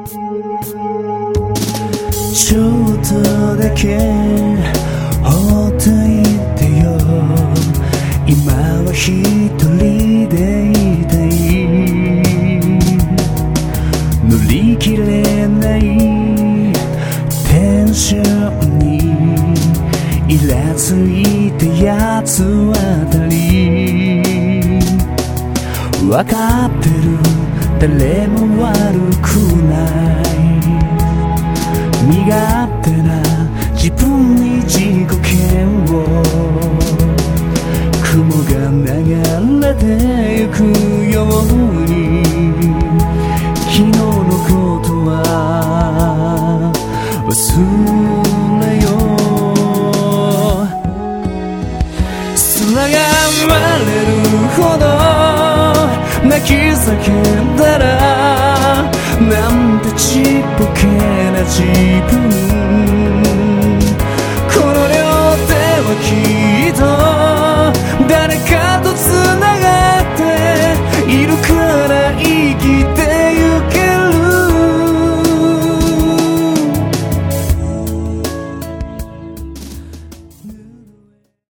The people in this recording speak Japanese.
ちょっとだけほっといてよ、今は一人でいたい。乗り切れないテンションにイラついたやつあたり、わかってる誰も悪くない、身勝手な自分に自己嫌悪、雲が流れてゆくように